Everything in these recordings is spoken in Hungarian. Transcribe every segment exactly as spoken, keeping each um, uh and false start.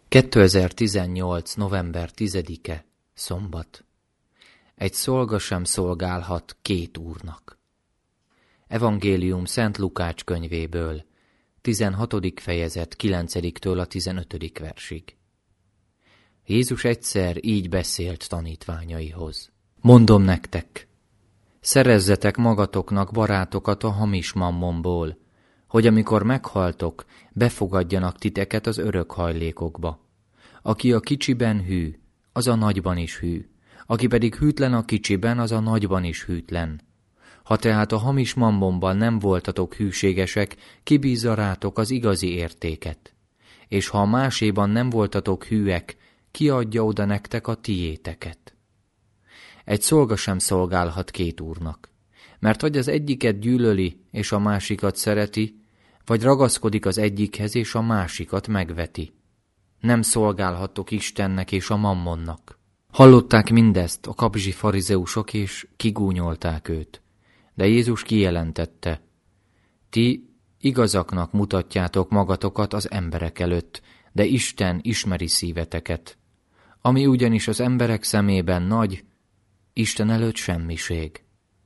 kétezer-tizennyolc. november tizedike. Szombat. Egy szolga sem szolgálhat két úrnak. Evangélium Szent Lukács könyvéből, tizenhatodik fejezet kilencediktől a tizenötödik versig. Jézus egyszer így beszélt tanítványaihoz. Mondom nektek, szerezzetek magatoknak barátokat a hamis mammonból, hogy amikor meghaltok, befogadjanak titeket az örök hajlékokba. Aki a kicsiben hű, az a nagyban is hű, aki pedig hűtlen a kicsiben, az a nagyban is hűtlen. Ha tehát a hamis mammonban nem voltatok hűségesek, kibízza rátok az igazi értéket. És ha a máséban nem voltatok hűek, ki adja oda nektek a tiéteket. Egy szolga sem szolgálhat két úrnak, mert vagy az egyiket gyűlöli, és a másikat szereti, vagy ragaszkodik az egyikhez, és a másikat megveti. Nem szolgálhattok Istennek és a mammonnak. Hallották mindezt a kapzsi farizeusok, és kigúnyolták őt. De Jézus kijelentette, ti igazaknak mutatjátok magatokat az emberek előtt, de Isten ismeri szíveteket. Ami ugyanis az emberek szemében nagy, Isten előtt semmiség.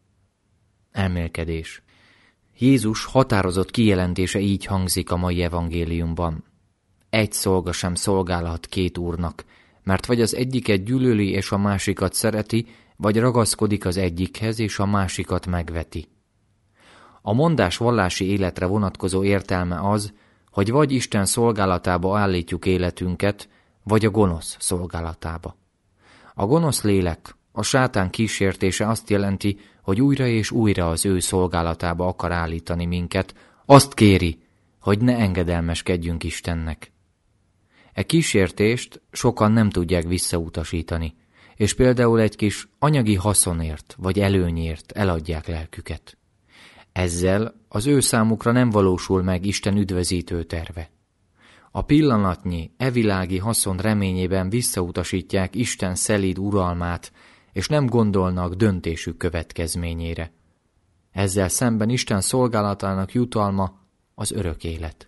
Elmélkedés. Jézus határozott kijelentése így hangzik a mai evangéliumban. Egy szolga sem szolgálhat két úrnak, mert vagy az egyiket gyűlöli és a másikat szereti, vagy ragaszkodik az egyikhez és a másikat megveti. A mondás vallási életre vonatkozó értelme az, hogy vagy Isten szolgálatába állítjuk életünket, vagy a gonosz szolgálatába. A gonosz lélek, a sátán kísértése azt jelenti, hogy újra és újra az ő szolgálatába akar állítani minket, azt kéri, hogy ne engedelmeskedjünk Istennek. E kísértést sokan nem tudják visszautasítani, és például egy kis anyagi haszonért vagy előnyért eladják lelküket. Ezzel az ő számukra nem valósul meg Isten üdvözítő terve. A pillanatnyi, evilági haszon reményében visszautasítják Isten szelíd uralmát, és nem gondolnak döntésük következményére. Ezzel szemben Isten szolgálatának jutalma az örök élet.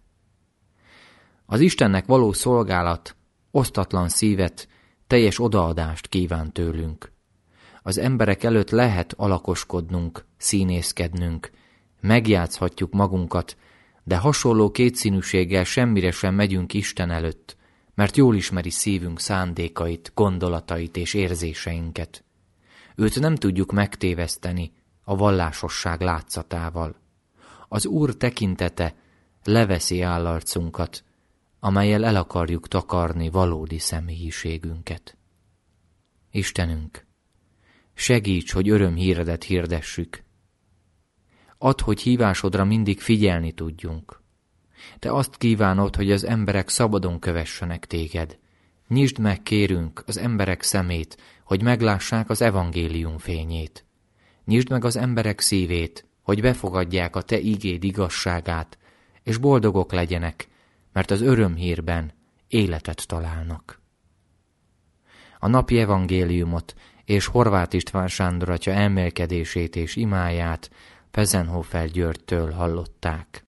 Az Istennek való szolgálat osztatlan szívet, teljes odaadást kíván tőlünk. Az emberek előtt lehet alakoskodnunk, színészkednünk, megjátszhatjuk magunkat, de hasonló kétszínűséggel semmire sem megyünk Isten előtt, mert jól ismeri szívünk szándékait, gondolatait és érzéseinket. Őt nem tudjuk megtéveszteni a vallásosság látszatával. Az Úr tekintete leveszi állarcunkat, amellyel el akarjuk takarni valódi személyiségünket. Istenünk, segíts, hogy örömhíredet hirdessük. Add, hogy hívásodra mindig figyelni tudjunk. Te azt kívánod, hogy az emberek szabadon kövessenek téged. Nyisd meg, kérünk, az emberek szemét, hogy meglássák az evangélium fényét. Nyisd meg az emberek szívét, hogy befogadják a te igéd igazságát, és boldogok legyenek, mert az örömhírben életet találnak. A napi evangéliumot és Horváth István Sándor atya elmélkedését és imáját Pezenhofer Györgytől hallották.